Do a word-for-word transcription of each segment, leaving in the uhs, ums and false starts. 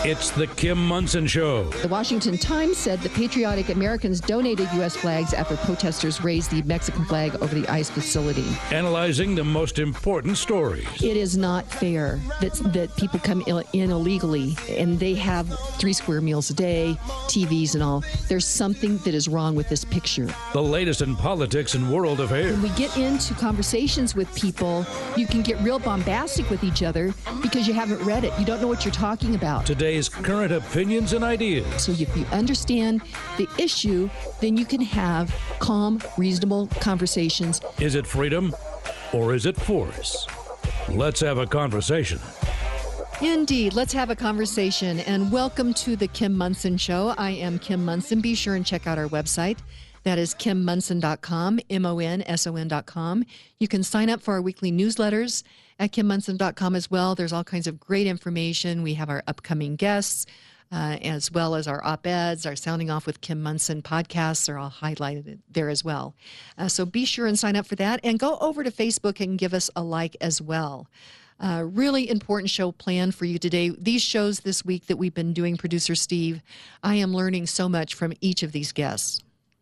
It's the Kim Monson Show. The Washington Times said that patriotic Americans donated U S flags after protesters raised the Mexican flag over the ICE facility. Analyzing the most important stories. It is not fair that that people come in illegally and they have three square meals a day, T Vs and all. There's something that is wrong with this picture. The latest in politics and world affairs. When we get into conversations with people, you can get real bombastic with each other because you haven't read it. You don't know what you're talking about. Today's current opinions and ideas. So if you understand the issue, then you can have calm, reasonable conversations. Is it freedom or is it force? Let's have a conversation. Indeed. Let's have a conversation. And welcome to the Kim Monson Show. I am Kim Monson. Be sure and check out our website. That is kim monson dot com, M O N S O N dot com. You can sign up for our weekly newsletters at kim monson dot com as well. There's all kinds of great information. We have our upcoming guests, uh, as well as our op-eds, our Sounding Off with Kim Monson podcasts are all highlighted there as well. Uh, so be sure and sign up for that. And go over to Facebook and give us a like as well. Uh, really important show planned for you today. These shows this week that we've been doing, Producer Steve, I am learning so much from each of these guests.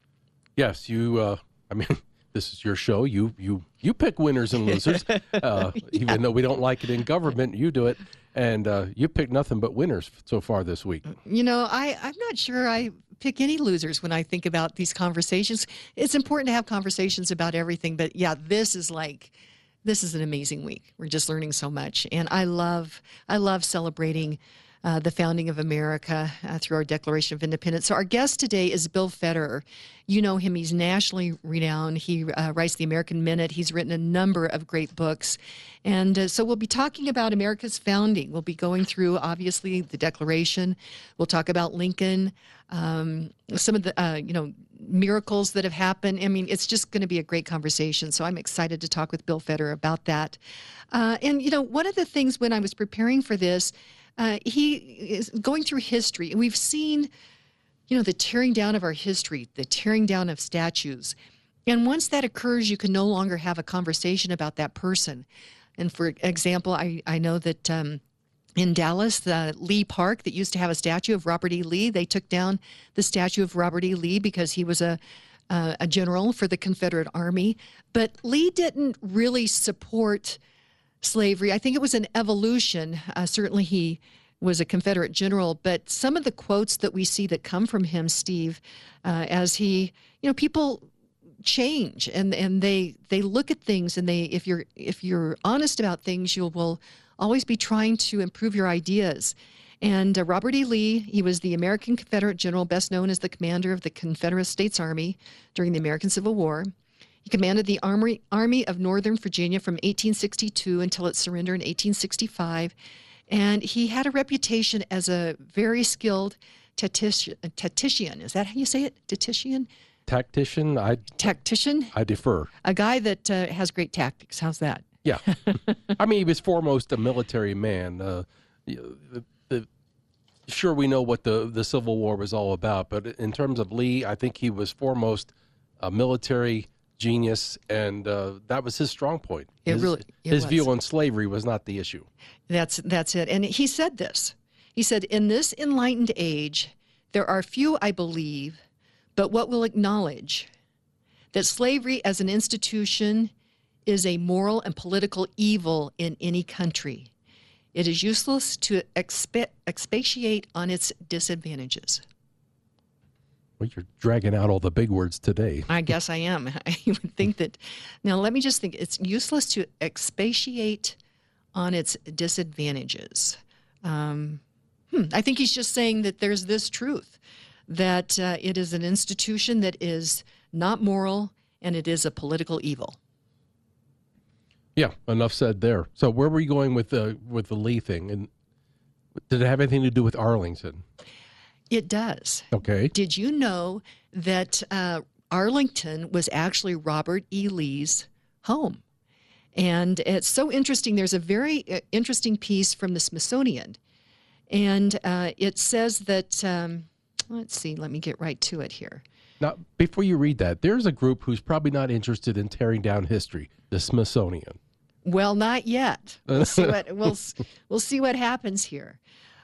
Yes, you, uh, I mean, this is your show. You you you pick winners and losers. Uh, yeah. Even though we don't like it in government, you do it. And uh, you pick nothing but winners so far this week. You know, I, I'm not sure I pick any losers when I think about these conversations. It's important to have conversations about everything. But yeah, this is like, this is an amazing week. We're just learning so much. And I love, I love celebrating Uh, the founding of America uh, through our Declaration of Independence. So our guest today is Bill Federer. You know him. He's nationally renowned. He uh, writes the American Minute. He's written a number of great books. And uh, so we'll be talking about America's founding. We'll be going through, obviously, the Declaration. We'll talk about Lincoln, um, some of the, uh, you know, miracles that have happened. I mean, it's just going to be a great conversation. So I'm excited to talk with Bill Federer about that. Uh, and, you know, one of the things when I was preparing for this, Uh, he is going through history. We've seen, you know, the tearing down of our history, the tearing down of statues. And once that occurs, you can no longer have a conversation about that person. And for example, I, I know that um, in Dallas, the Lee Park that used to have a statue of Robert E. Lee, they took down the statue of Robert E. Lee because he was a, uh, a general for the Confederate Army. But Lee didn't really support slavery. I think it was an evolution. Uh, certainly he was a Confederate general, but some of the quotes that we see that come from him, Steve, uh, as he, you know, people change and, and they they look at things and they if you're if you're honest about things, you will always be trying to improve your ideas. And uh, Robert E. Lee, he was the American Confederate general, best known as the commander of the Confederate States Army during the American Civil War. He commanded the Army, Army of Northern Virginia from eighteen sixty-two until it surrendered in eighteen sixty-five. And he had a reputation as a very skilled tactician. tactician. Is that how you say it? Tactician? Tactician? I, Tactician? I defer. A guy that uh, has great tactics. How's that? Yeah. I mean, he was foremost a military man. Uh, the, the, sure, we know what the, the Civil War was all about, but in terms of Lee, I think he was foremost a military genius, and uh, that was his strong point. It his really, it his was. view on slavery was not the issue. That's that's it. And he said this. He said, "In this enlightened age, there are few, I believe, but what will acknowledge that slavery as an institution is a moral and political evil in any country. It is useless to expe- expatiate on its disadvantages." Well, you're dragging out all the big words today. I guess I am. I would think that. Now, let me just think. It's useless to expatiate on its disadvantages. Um, hmm, I think he's just saying that there's this truth, that uh, it is an institution that is not moral and it is a political evil. Yeah, enough said there. So where were you going with the with the Lee thing? And did it have anything to do with Arlington? It does. Okay. Did you know that uh, Arlington was actually Robert E. Lee's home? And it's so interesting. There's a very uh, interesting piece from the Smithsonian. And uh, it says that, um, let's see, let me get right to it here. Now, before you read that, there's a group who's probably not interested in tearing down history, the Smithsonian. Well, not yet. We'll see what, we'll, we'll see what happens here.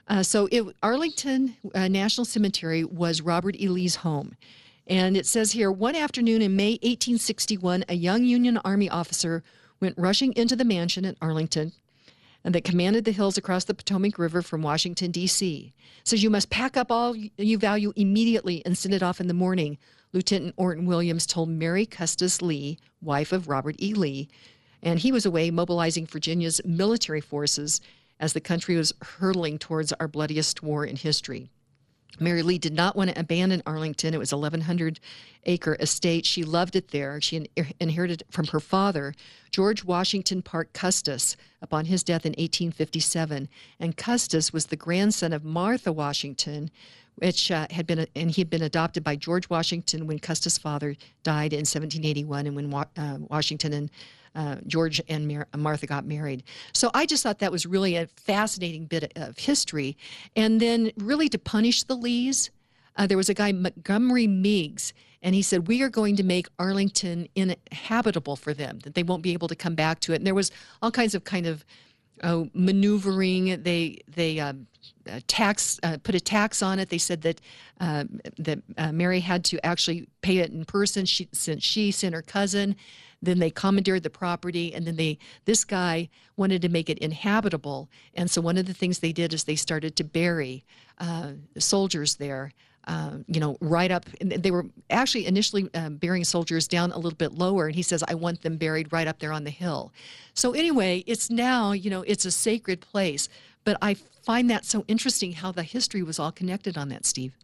Uh, so it, Arlington uh, National Cemetery was Robert E. Lee's home. And it says here, one afternoon in May eighteen sixty-one, a young Union Army officer went rushing into the mansion at Arlington and that commanded the hills across the Potomac River from Washington, D C Says you must pack up all you value immediately and send it off in the morning. Lieutenant Orton Williams told Mary Custis Lee, wife of Robert E. Lee, and he was away mobilizing Virginia's military forces as the country was hurtling towards our bloodiest war in history. Mary Lee did not want to abandon Arlington. It was an eleven hundred acre estate. She loved it there. She in- inherited it from her father, George Washington Parke Custis, upon his death in eighteen fifty-seven. And Custis was the grandson of Martha Washington, which uh, had been, and he had been adopted by George Washington when Custis' father died in seventeen eighty-one, and when Wa- uh, Washington and Uh, George and Mar- Martha got married. So I just thought that was really a fascinating bit of history. And then really to punish the Lees, uh, there was a guy, Montgomery Meigs, and he said, we are going to make Arlington inhabitable for them, that they won't be able to come back to it. And there was all kinds of kind of uh, maneuvering. They they um, uh, tax uh, put a tax on it. They said that uh, that uh, Mary had to actually pay it in person she, since she sent her cousin. Then they commandeered the property, and then they this guy wanted to make it inhabitable. And so one of the things they did is they started to bury uh, soldiers there, uh, you know, right up. And they were actually initially um, burying soldiers down a little bit lower. And he says, I want them buried right up there on the hill. So anyway, it's now, you know, it's a sacred place. But I find that so interesting how the history was all connected on that, Steve.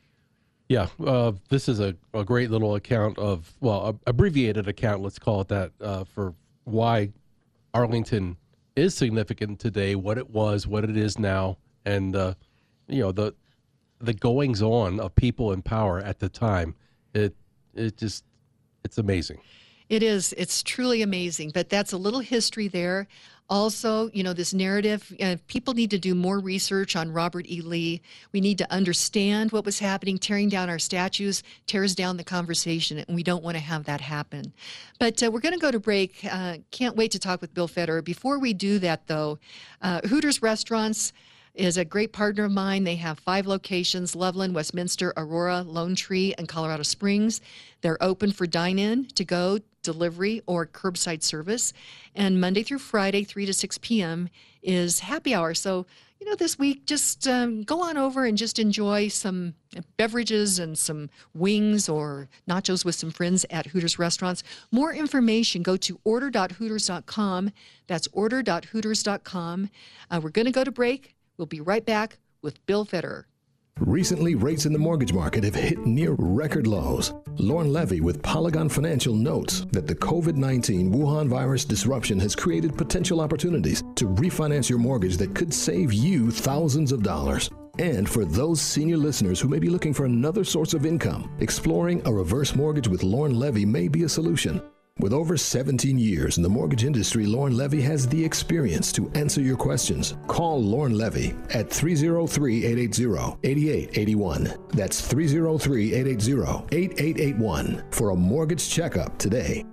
Yeah, uh, this is a, a great little account of, well, a, abbreviated account, let's call it that, uh, for why Arlington is significant today, what it was, what it is now, and, uh, you know, the the goings on of people in power at the time. It it just, it's amazing. It is. It's truly amazing. But that's a little history there. Also, you know, this narrative, uh, people need to do more research on Robert E. Lee. We need to understand what was happening. Tearing down our statues tears down the conversation, and we don't want to have that happen. But uh, we're going to go to break. Uh, can't wait to talk with Bill Federer. Before we do that, though, uh, Hooters Restaurants is a great partner of mine. They have five locations: Loveland, Westminster, Aurora, Lone Tree, and Colorado Springs. They're open for dine-in, to-go, delivery, or curbside service. And Monday through Friday, three to six p.m. is happy hour. So, you know, this week, just um, go on over and just enjoy some beverages and some wings or nachos with some friends at Hooters Restaurants. More information, go to order dot hooters dot com. That's order dot hooters dot com. Uh, we're going to go to break. We'll be right back with Bill Federer. Recently, rates in the mortgage market have hit near record lows. Lauren Levy with Polygon Financial notes that the COVID nineteen Wuhan virus disruption has created potential opportunities to refinance your mortgage that could save you thousands of dollars. And for those senior listeners who may be looking for another source of income, exploring a reverse mortgage with Lauren Levy may be a solution. With over seventeen years in the mortgage industry, Lauren Levy has the experience to answer your questions. Call Lauren Levy at three oh three, eight eight zero, eight eight eight one. That's three oh three, eight eight zero, eight eight eight one for a mortgage checkup today.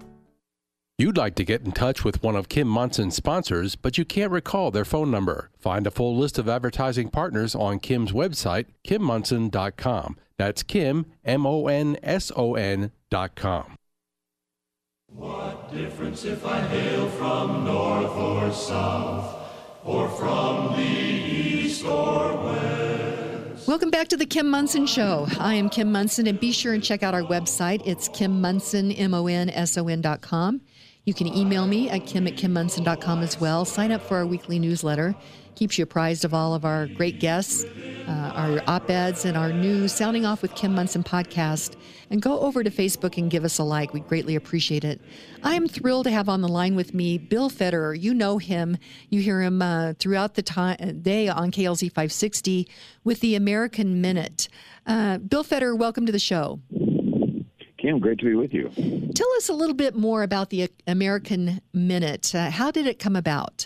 You'd like to get in touch with one of Kim Monson's sponsors, but you can't recall their phone number. Find a full list of advertising partners on Kim's website, kim monson dot com. That's Kim, M O N S O N dot com. What difference if I hail from north or south, or from the east or west? Welcome back to the Kim Monson Show. I am Kim Monson, and be sure and check out our website. It's kim monson, M O N S O N dot com. You can email me at kim at kim monson dot com as well. Sign up for our weekly newsletter. Keeps you apprised of all of our great guests, uh, our op-eds, and our new Sounding Off with Kim Monson podcast. And go over to Facebook and give us a like. We'd greatly appreciate it. I am thrilled to have on the line with me Bill Federer. You know him. You hear him uh, throughout the time, day on K L Z five sixty with the American Minute. Uh, Bill Federer, welcome to the show. Kim, great to be with you. Tell us a little bit more about the American Minute. Uh, how did it come about?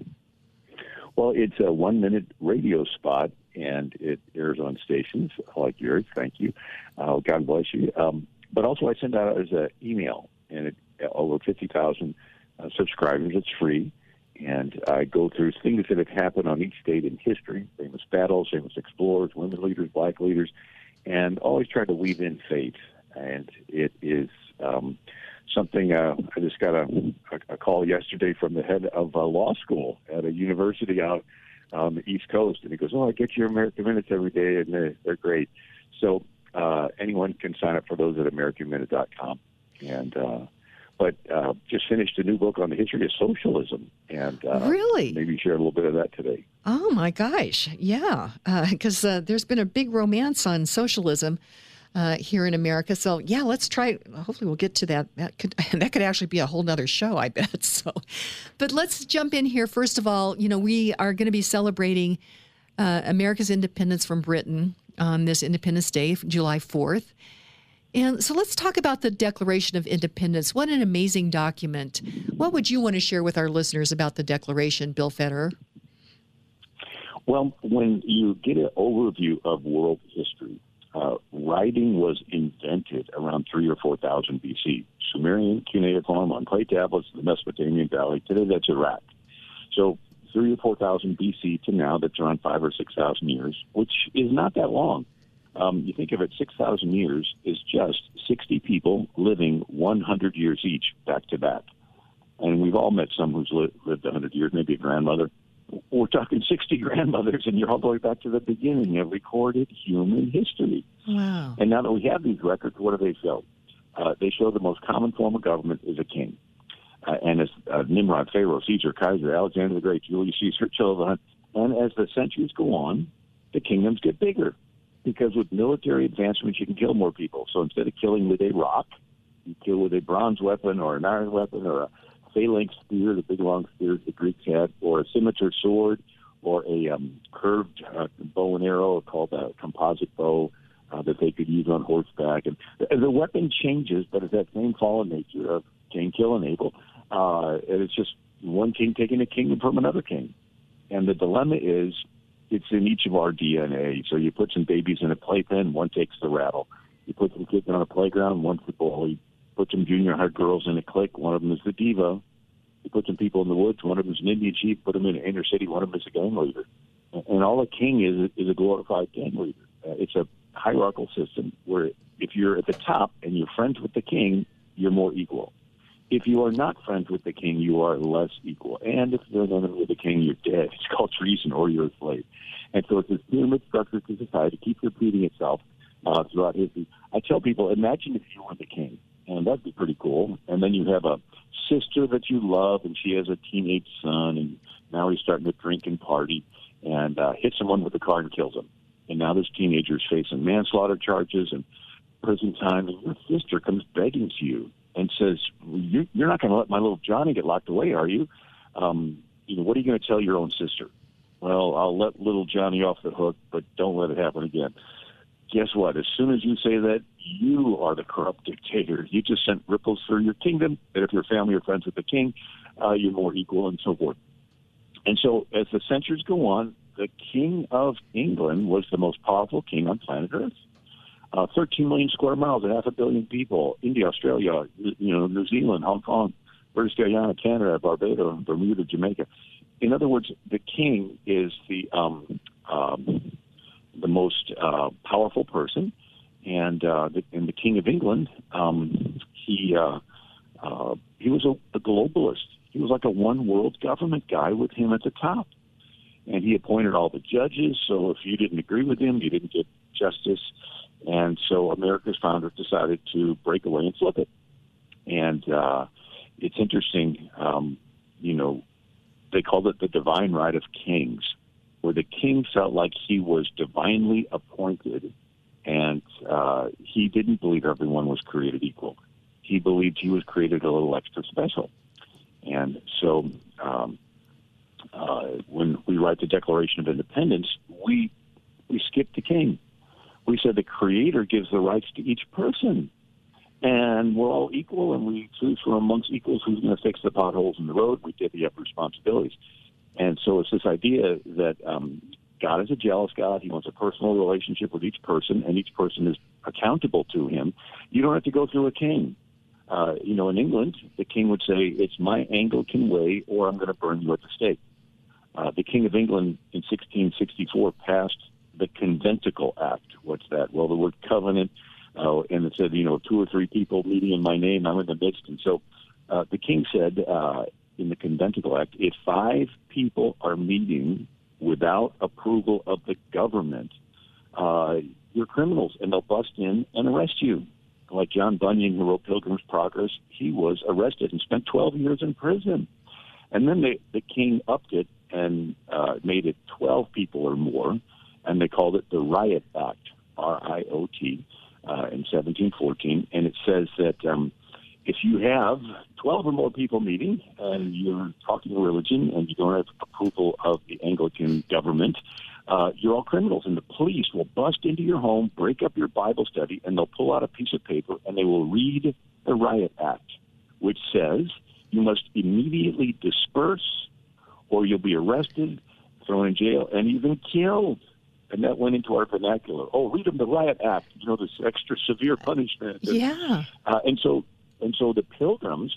Well, it's a one-minute radio spot, and it airs on stations like yours. Thank you. Uh, God bless you. Um, but also, I send out as an email, and it over fifty thousand uh, subscribers. It's free, And I go through things that have happened on each state in history, famous battles, famous explorers, women leaders, black leaders, and always try to weave in faith. And it is um, something, uh, I just got a, a call yesterday from the head of a law school at a university out on the East Coast. And he goes, oh, I get your American Minutes every day, and they're, they're great. So uh, anyone can sign up for those at American Minute dot com. And uh, but uh, just finished a new book on the history of socialism, and uh, really, maybe share a little bit of that today. Oh my gosh, yeah, because uh, uh, there's been a big romance on socialism uh, here in America. So yeah, let's try. Hopefully, we'll get to that. That could that could actually be a whole nother show, I bet. So, but let's jump in here. First of all, you know, we are going to be celebrating uh, America's independence from Britain on this Independence Day, July fourth. And so let's talk about the Declaration of Independence. What an amazing document. What would you want to share with our listeners about the Declaration, Bill Federer? Well, when you get an overview of world history, uh, writing was invented around three or four thousand B C. Sumerian cuneiform on clay tablets in the Mesopotamian Valley. Today, that's Iraq. So three or four thousand B C to now, that's around five or six thousand years, which is not that long. Um, you think of it, six thousand years is just sixty people living one hundred years each, back to back. And we've all met someone who's li- lived one hundred years, maybe a grandmother. We're talking sixty grandmothers, and you're all the way back to the beginning of recorded human history. Wow. And now that we have these records, what do they show? Uh, they show the most common form of government is a king. Uh, and as uh, Nimrod, Pharaoh, Caesar, Kaiser, Alexander the Great, Julius Caesar, Attila the Hun. And as the centuries go on, the kingdoms get bigger. Because with military advancements, you can kill more people. So instead of killing with a rock, you kill with a bronze weapon or an iron weapon or a phalanx spear, the big long spear the Greeks had, or a scimitar sword, or a um, curved uh, bow and arrow called a composite bow uh, that they could use on horseback. And the, the weapon changes, but it's that same fallen nature of Cain, kill, and Abel. Uh, and it's just one king taking a kingdom from another king. And the dilemma is, it's in each of our D N A. So you put some babies in a playpen, one takes the rattle. You put some kids on a playground, one's the bully. Put some junior high girls in a clique, one of them is the diva. You put some people in the woods, one of them is an Indian chief. Put them in an inner city, one of them is a gang leader. And all a king is is a glorified gang leader. Uh, it's a hierarchical system where if you're at the top and you're friends with the king, you're more equal. If you are not friends with the king, you are less equal. And if you're an enemy of the king, you're dead. It's called treason, or you're a slave. And so it's this pyramid structure to society keeps repeating itself uh, throughout history. I tell people, imagine if you were the king, and that'd be pretty cool. And then you have a sister that you love, and she has a teenage son, and now he's starting to drink and party, and uh, hits someone with a car and kills him. And now this teenager's facing manslaughter charges and prison time, and your sister comes begging to you and says, you're not going to let my little Johnny get locked away, are you? Um, you know, what are you going to tell your own sister? Well, I'll let little Johnny off the hook, but don't let it happen again. Guess what? As soon as you say that, you are the corrupt dictator. You just sent ripples through your kingdom, that if your family are friends with the king, uh, you're more equal and so forth. And so as the centuries go on, the King of England was the most powerful king on planet Earth. Uh, thirteen million square miles, a half a billion people, India, Australia, you know, New Zealand, Hong Kong, British Guyana, Canada, Barbados, Bermuda, Jamaica. In other words, the king is the um, um, the most uh, powerful person, and uh, the, and the King of England, um, he uh, uh, he was a, a globalist. He was like a one world government guy with him at the top, and he appointed all the judges. So if you didn't agree with him, you didn't get justice. And so America's founders decided to break away and flip it. And uh, it's interesting, um, you know, they called it the divine right of kings, where the king felt like he was divinely appointed, and uh, he didn't believe everyone was created equal. He believed he was created a little extra special. And so um, uh, when we write the Declaration of Independence, we we skip the king. We said the Creator gives the rights to each person, and we're all equal, and we choose from amongst equals who's going to fix the potholes in the road. We divvy up responsibilities. And so it's this idea that um, God is a jealous God. He wants a personal relationship with each person, and each person is accountable to him. You don't have to go through a king. Uh, you know, in England, the king would say, it's my Anglican way or I'm going to burn you at the stake. Uh, the King of England in sixteen sixty-four passed the Conventicle Act. What's that? Well, the word covenant, uh, and it said, you know, two or three people meeting in my name, I'm in the midst. And so uh, the king said uh, in the Conventicle Act, if five people are meeting without approval of the government, uh, you're criminals, and they'll bust in and arrest you. Like John Bunyan, who wrote Pilgrim's Progress, he was arrested and spent twelve years in prison. And then they, the king upped it and uh, made it twelve people or more, and they called it the Riot Act, R I O T, uh, in seventeen fourteen. And it says that um, if you have twelve or more people meeting and you're talking religion and you don't have approval of the Anglican government, uh, you're all criminals. And the police will bust into your home, break up your Bible study, and they'll pull out a piece of paper and they will read the Riot Act, which says you must immediately disperse or you'll be arrested, thrown in jail, and even killed. And that went into our vernacular. Oh, read them the Riot Act, you know, this extra severe punishment. And, Yeah. Uh, and so, and so the Pilgrims,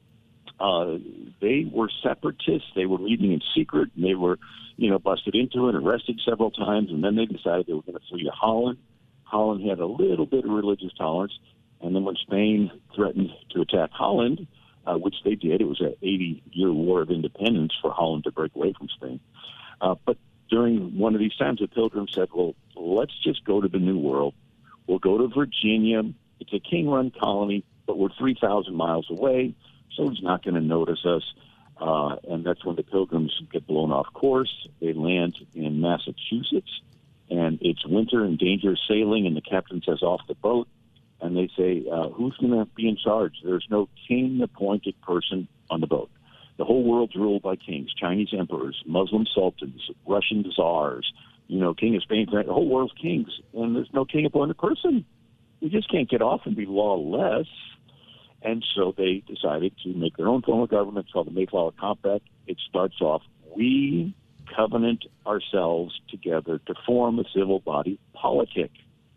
uh, they were separatists. They were meeting in secret, and they were, you know, busted into and arrested several times. And then they decided they were going to flee to Holland. Holland had a little bit of religious tolerance. And then when Spain threatened to attack Holland, uh, which they did, it was an eighty-year war of independence for Holland to break away from Spain. Uh, but during one of these times, the Pilgrims said, well, let's just go to the New World. We'll go to Virginia. It's a king-run colony, but we're three thousand miles away, so he's not going to notice us. Uh, and that's when the Pilgrims get blown off course. They land in Massachusetts, and it's winter and dangerous sailing, and the captain says, off the boat. And they say, uh, who's going to be in charge? There's no king-appointed person on the boat. The whole world's ruled by kings, Chinese emperors, Muslim sultans, Russian czars, you know, King of Spain, the whole world's kings, and there's no king-appointed person. You just can't get off and be lawless. And so they decided to make their own form of government called the Mayflower Compact. It starts off, we covenant ourselves together to form a civil body politic,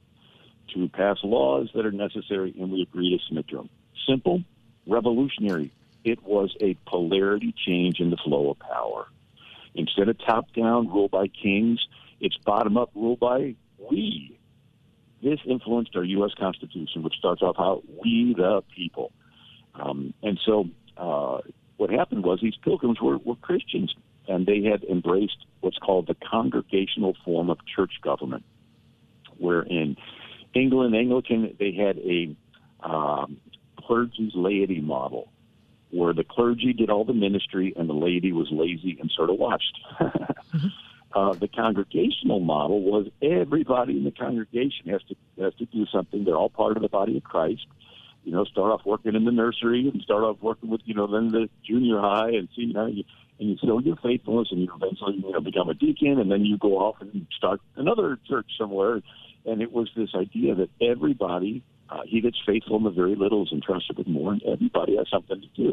to pass laws that are necessary, and we agree to submit to them. Simple, revolutionary. It was a polarity change in the flow of power. Instead of top-down rule by kings, it's bottom-up rule by we. This influenced our U S Constitution, which starts off how we the people. Um, and so uh, what happened was these Pilgrims were, were Christians, and they had embraced what's called the congregational form of church government, where in England, Anglican, they had a um, clergy's laity model, where the clergy did all the ministry and the laity was lazy and sort of watched. mm-hmm. uh, the congregational model was everybody in the congregation has to has to do something. They're all part of the body of Christ. You know, start off working in the nursery and start off working with, you know, then the junior high and senior high, and you, and you show your faithfulness, and you eventually, you know, become a deacon, and then you go off and start another church somewhere. And it was this idea that everybody, uh, he that's faithful in the very little is entrusted with more, and everybody has something to do.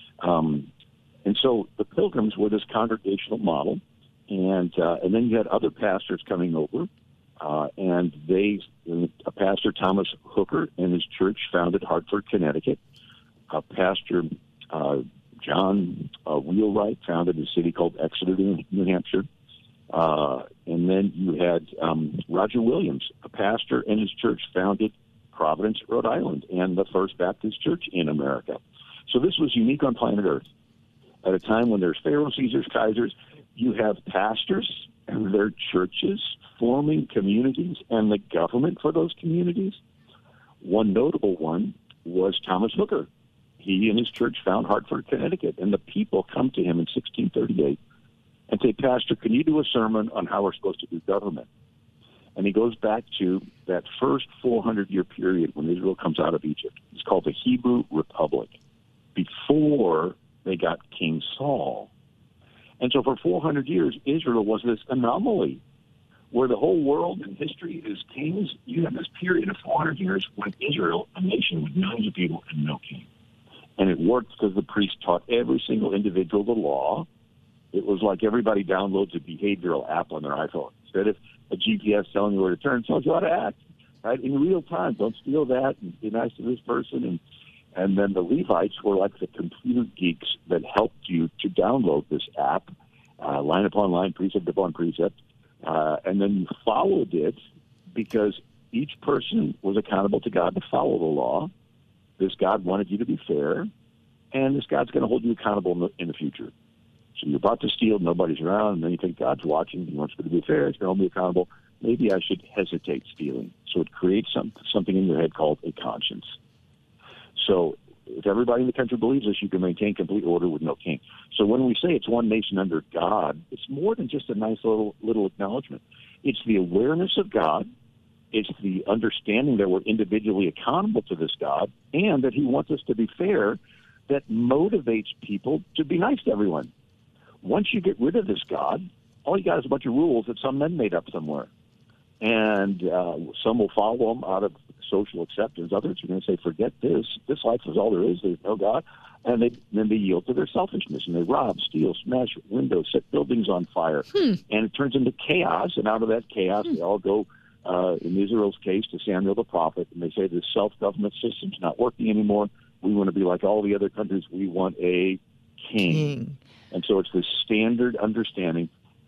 Um, and so the Pilgrims were this congregational model, and uh, and then you had other pastors coming over, uh, and they, a pastor, Thomas Hooker, and his church founded Hartford, Connecticut. A pastor, uh, John uh, Wheelwright, founded a city called Exeter, New Hampshire. Uh, and then you had um, Roger Williams, a pastor, and his church founded Providence, Rhode Island, and the First Baptist Church in America. So this was unique on planet Earth. At a time when there's pharaohs, Caesars, Kaisers, you have pastors and their churches forming communities and the government for those communities. One notable one was Thomas Hooker. He and his church found Hartford, Connecticut, and the people come to him in sixteen thirty-eight and say, Pastor, can you do a sermon on how we're supposed to do government? And he goes back to that first four hundred year period when Israel comes out of Egypt. It's called the Hebrew Republic, before they got King Saul. And so for four hundred years, Israel was this anomaly where the whole world in history is kings. You have this period of four hundred years when Israel, a nation with millions of people and no king. And it worked because the priest taught every single individual the law. It was like everybody downloads a behavioral app on their iPhone. Instead of a G P S telling you where to turn, it tells you how to act, right, in real time. Don't steal that, and be nice to this person. And And then the Levites were like the computer geeks that helped you to download this app, uh, line upon line, precept upon precept. Uh, and then you followed it because each person was accountable to God to follow the law. This God wanted you to be fair, and this God's going to hold you accountable in the, in the future. So you're about to steal, nobody's around, and then you think God's watching, he wants me to be fair, he's going to hold me accountable. Maybe I should hesitate stealing. So it creates some, something in your head called a conscience. So if everybody in the country believes this, you can maintain complete order with no king. So when we say it's one nation under God, it's more than just a nice little little acknowledgement. It's the awareness of God. It's the understanding that we're individually accountable to this God and that he wants us to be fair that motivates people to be nice to everyone. Once you get rid of this God, all you got is a bunch of rules that some men made up somewhere. And uh, some will follow them out of social acceptance. Others are going to say, forget this. This life is all there is. There's no God. And they, then they yield to their selfishness, and they rob, steal, smash windows, set buildings on fire. Hmm. And it turns into chaos, and out of that chaos, hmm. they all go, uh, in Israel's case, to Samuel the prophet, and they say this self-government system's not working anymore. We want to be like all the other countries. We want a king. king. And so it's this standard understanding,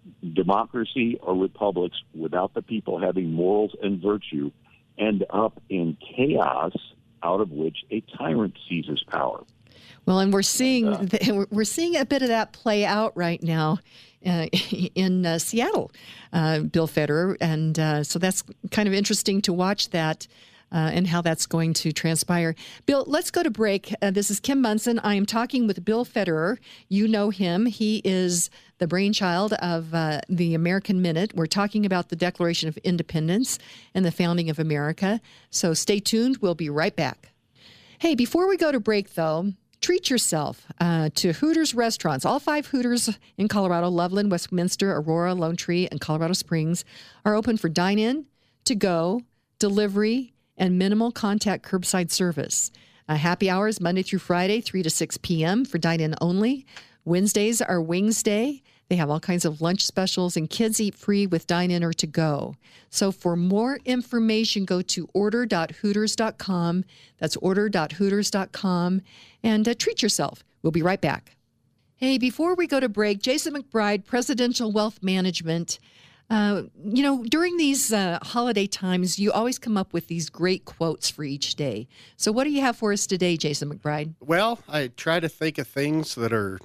democracy or republics without the people having morals and virtue end up in chaos out of which a tyrant seizes power. Well, and we're seeing and, uh, we're seeing a bit of that play out right now uh, in uh, Seattle, uh, Bill Federer, and uh, so that's kind of interesting to watch that. Uh, and how that's going to transpire. Bill, let's go to break. Uh, this is Kim Monson. I am talking with Bill Federer. You know him. He is the brainchild of uh, the American Minute. We're talking about the Declaration of Independence and the founding of America. So stay tuned. We'll be right back. Hey, before we go to break, though, treat yourself uh, to Hooters restaurants. All five Hooters in Colorado, Loveland, Westminster, Aurora, Lone Tree, and Colorado Springs, are open for dine-in, to-go, delivery, and minimal contact curbside service. Uh, happy hours Monday through Friday, three to six p.m. for dine-in only. Wednesdays are Wings Day. They have all kinds of lunch specials, and kids eat free with dine-in or to-go. So for more information, go to order dot hooters dot com. That's order dot hooters dot com. And uh, treat yourself. We'll be right back. Hey, before we go to break, Jason McBride, Presidential Wealth Management. Uh, you know, during these uh, holiday times, you always come up with these great quotes for each day. So what do you have for us today, Jason McBride? Well, I try to think of things that are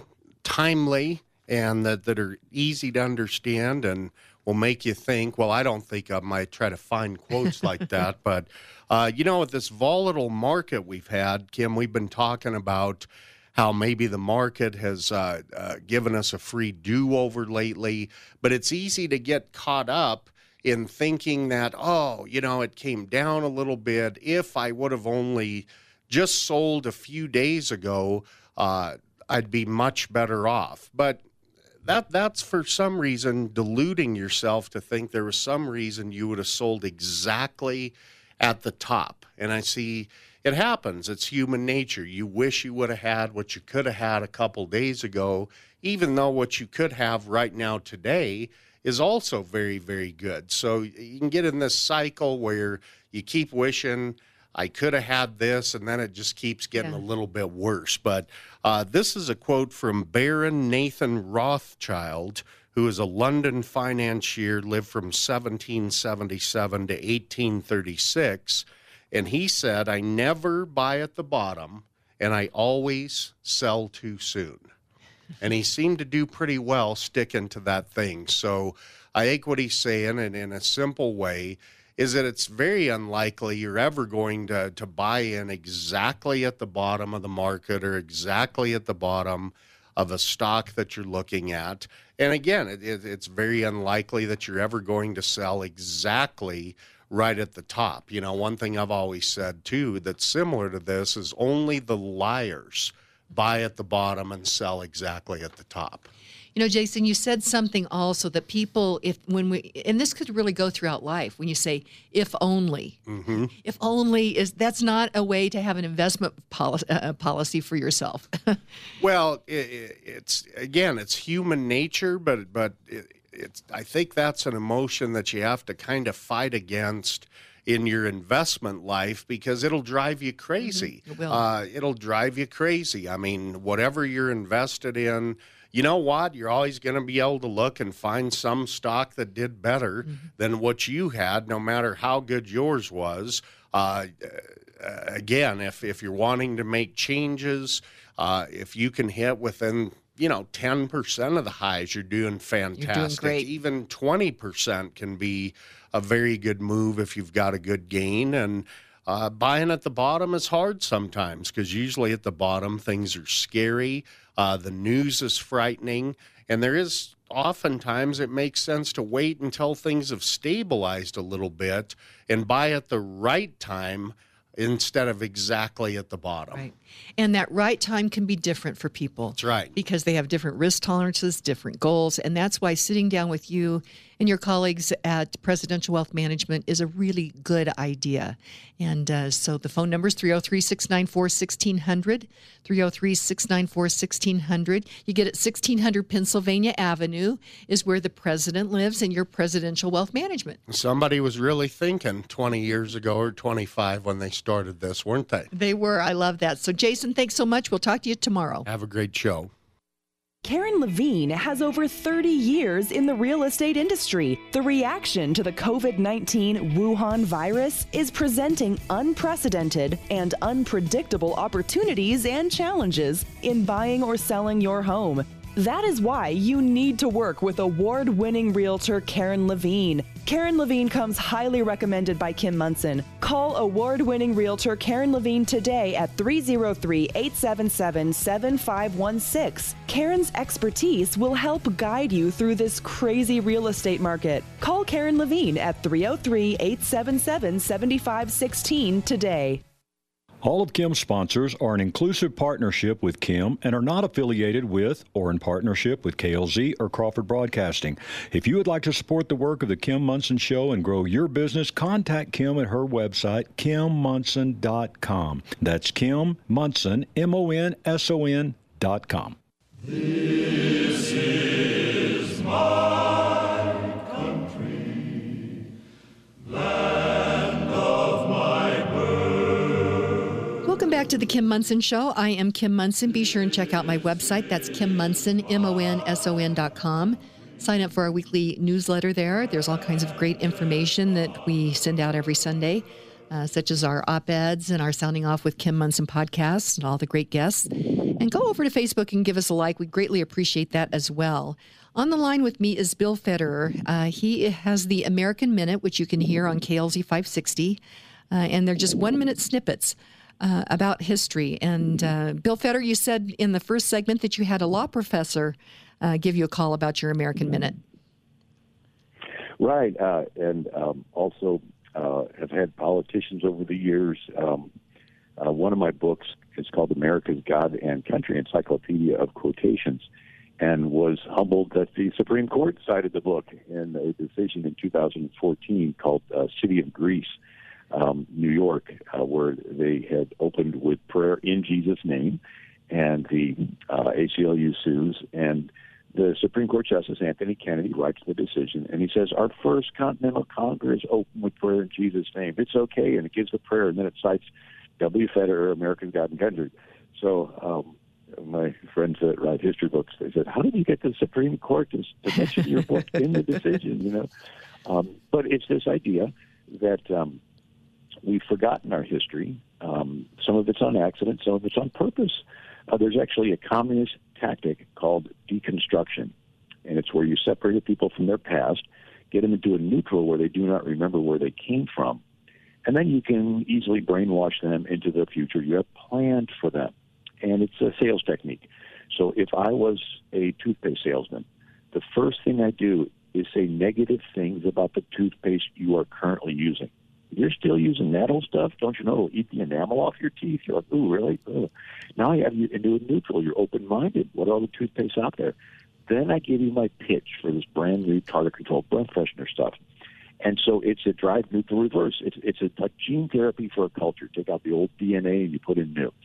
timely and that, that are easy to understand and will make you think. Well, I don't think I might try to find quotes like that. But, uh, you know, with this volatile market we've had, Kim, we've been talking about how maybe the market has uh, uh, given us a free do-over lately, but it's easy to get caught up in thinking that, oh, you know, it came down a little bit. If I would have only just sold a few days ago, uh, I'd be much better off. But that that's for some reason deluding yourself to think there was some reason you would have sold exactly at the top. And I see it happens. It's human nature. You wish you would have had what you could have had a couple days ago, even though what you could have right now today is also very, very good. So you can get in this cycle where you keep wishing, I could have had this, and then it just keeps getting yeah. a little bit worse. But uh, this is a quote from Baron Nathan Rothschild, who is a London financier, lived from seventeen seventy-seven to eighteen thirty-six. And he said, I never buy at the bottom, and I always sell too soon. And he seemed to do pretty well sticking to that thing. So I think what he's saying, and in a simple way, is that it's very unlikely you're ever going to, to buy in exactly at the bottom of the market or exactly at the bottom of a stock that you're looking at. And again, it, it, it's very unlikely that you're ever going to sell exactly right at the top. You know, one thing I've always said, too, that's similar to this is only the liars buy at the bottom and sell exactly at the top. You know, Jason, you said something also that people, if when we, and this could really go throughout life, when you say, if only. Mm-hmm. If only is, that's not a way to have an investment policy, uh, policy for yourself. Well, it, it's, again, it's human nature, but, but it, It's, I think that's an emotion that you have to kind of fight against in your investment life because it'll drive you crazy. Mm-hmm. It will. Uh, it'll drive you crazy. I mean, whatever you're invested in, you know what? You're always going to be able to look and find some stock that did better mm-hmm. than what you had, no matter how good yours was. Uh, again, if, if you're wanting to make changes, uh, if you can hit within, you know, ten percent of the highs, you're doing fantastic. You're doing great. Even twenty percent can be a very good move if you've got a good gain. And uh, buying at the bottom is hard sometimes because usually at the bottom things are scary. Uh, the news is frightening. And there is oftentimes it makes sense to wait until things have stabilized a little bit and buy at the right time instead of exactly at the bottom. Right. And that right time can be different for people. That's right. Because they have different risk tolerances, different goals. And that's why sitting down with you and your colleagues at Presidential Wealth Management is a really good idea. And uh, so the phone number is three oh three, six nine four, one six zero zero, three oh three, six nine four, one six zero zero. You get it sixteen hundred Pennsylvania Avenue is where the president lives in your Presidential Wealth Management. Somebody was really thinking twenty years ago or twenty-five when they started this, weren't they? They were. I love that. So Jason, thanks so much. We'll talk to you tomorrow. Have a great show. Karen Levine has over thirty years in the real estate industry. The reaction to the COVID nineteen Wuhan virus is presenting unprecedented and unpredictable opportunities and challenges in buying or selling your home. That is why you need to work with award-winning realtor Karen Levine. Karen Levine comes highly recommended by Kim Munson. Call award-winning realtor Karen Levine today at three oh three, eight seven seven, seven five one six. Karen's expertise will help guide you through this crazy real estate market. Call Karen Levine at three oh three, eight seven seven, seven five one six today. All of Kim's sponsors are an inclusive partnership with Kim and are not affiliated with or in partnership with K L Z or Crawford Broadcasting. If you would like to support the work of the Kim Munson Show and grow your business, contact Kim at her website, kim munson dot com. That's Kim Munson, M O N S O N dot com. This is my country, land of my birth. Welcome back to the Kim Munson Show. I am Kim Munson. Be sure and check out my website. That's Kim Munson, M O N S O N dot com. Sign up for our weekly newsletter there. There's all kinds of great information that we send out every Sunday, uh, such as our op-eds and our Sounding Off with Kim Munson podcast and all the great guests. And go over to Facebook and give us a like. We greatly appreciate that as well. On the line with me is Bill Federer. Uh, he has the American Minute, which you can hear on K L Z five sixty. Uh, and they're just one-minute snippets uh, about history. And uh, Bill Federer, you said in the first segment that you had a law professor uh, give you a call about your American Minute. Right. Uh, and um, also uh, have had politicians over the years. Um, uh, one of my books is called America's God and Country, Encyclopedia of Quotations, and was humbled that the Supreme Court cited the book in a decision in two thousand fourteen called uh, City of Greece, um, New York, uh, where they had opened with prayer in Jesus' name, and the uh, A C L U sues, and the Supreme Court Justice Anthony Kennedy writes the decision, and he says, our first Continental Congress opened with prayer in Jesus' name. It's okay, and it gives the prayer, and then it cites W. Federer, American God and Country. So um, my friends that write history books, they said, how did you get the Supreme Court to, to mention your book in the decision, you know? Um, but it's this idea that um, we've forgotten our history. Um, some of it's on accident, some of it's on purpose. Uh, there's actually a communist tactic called deconstruction, and it's where you separate people from their past, get them into a neutral where they do not remember where they came from, and then you can easily brainwash them into the future you have planned for them. And it's a sales technique. So if I was a toothpaste salesman, the first thing I do is say negative things about the toothpaste you are currently using. You're still using that old stuff? Don't you know it'll eat the enamel off your teeth? You're like, ooh, really? Ugh. Now I have you into a neutral. You're open-minded. What are all the toothpaste out there? Then I give you my pitch for this brand-new target-controlled breath freshener stuff. And so it's a drive neutral reverse. It's it's a, like gene therapy for a culture. Take out the old D N A and you put in new.